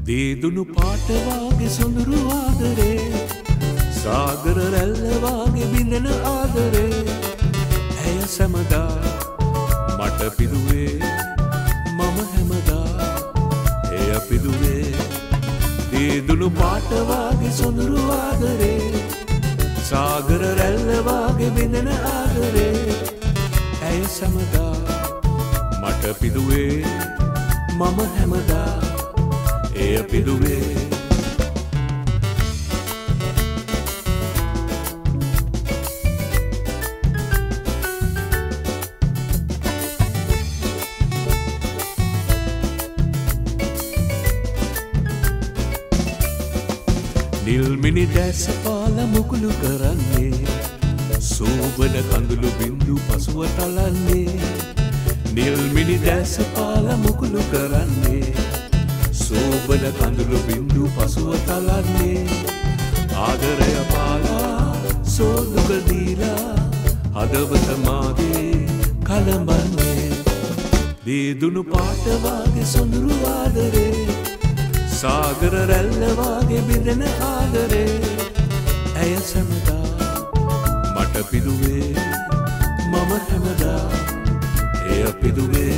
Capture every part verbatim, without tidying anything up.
දේදුණු පාට වාගේ සොඳුරු ආදරේ සාගර රැල්ල වාගේ බිඳෙන ආදරේ ඇය සැමදා මට පිදුවේ මම හැමදා එය පිදුවේ දේදුණු පාට වාගේ සොඳුරු ආදරේ සාගර රැල්ල වාගේ බිඳෙන ආදරේ ඇය සැමදා මට පිදුවේ මම හැමදා එය පිදුවේ නිල්මිනි දැස පාල මුකුළු කරන්නේ සෝබන කඳුළු බින්දු පසුව තලන්නේ නිල්මිනි දැස පාල මුකුළු කරන්නේ සෝබන කඳුළු බින්දු පසුව තලන්නේ ආදරය පාලා සෝදුක දීලා හදවත මාගේ කලඹන්නේ දේදුණු පාට වාගේ සොඳුරු ආදරේ සාගර රැල්ල වාගේ බිඳෙන ආදරේ ඇය සැමදා මට පිදුවේ මම හැමදා එය පිදුවේ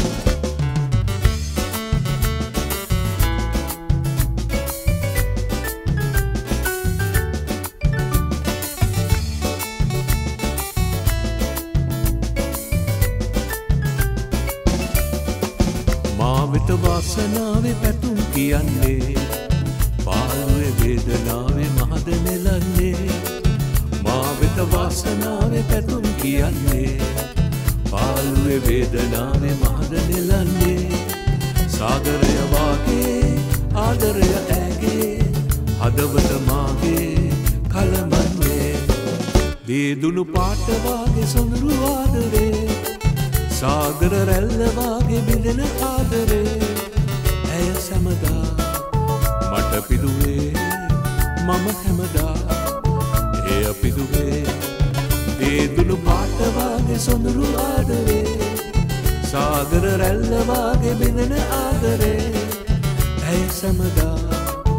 මාවිත වාසනාවේ පැතුම් කියන්නේ පාළුවේ වේදනාවේ මහද නෙලන්නේ මාවිත වාසනාවේ පැතුම් කියන්නේ පාළුවේ වේදනාවේ මහද නෙලන්නේ සාගරය වාගේ ආදරය ඇගේ හදවත මාගේ කලඹන්නේ දේදුණු පාට වාගේ සොඳුරු ආදරේ සාගර රැල්ල වාගේ බිඳෙන ආදරේ ඇය සැමදා මට පිදුවේ මම හැමදා එය පිදුවේ දේදුණු පාට වාගේ සොඳුරු ආදරේ සාගර රැල්ල වාගේ බිඳෙන ආදරේ ඇය සැමදා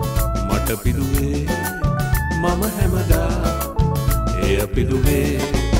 මට පිදුවේ මම හැමදා එය පිදුවේ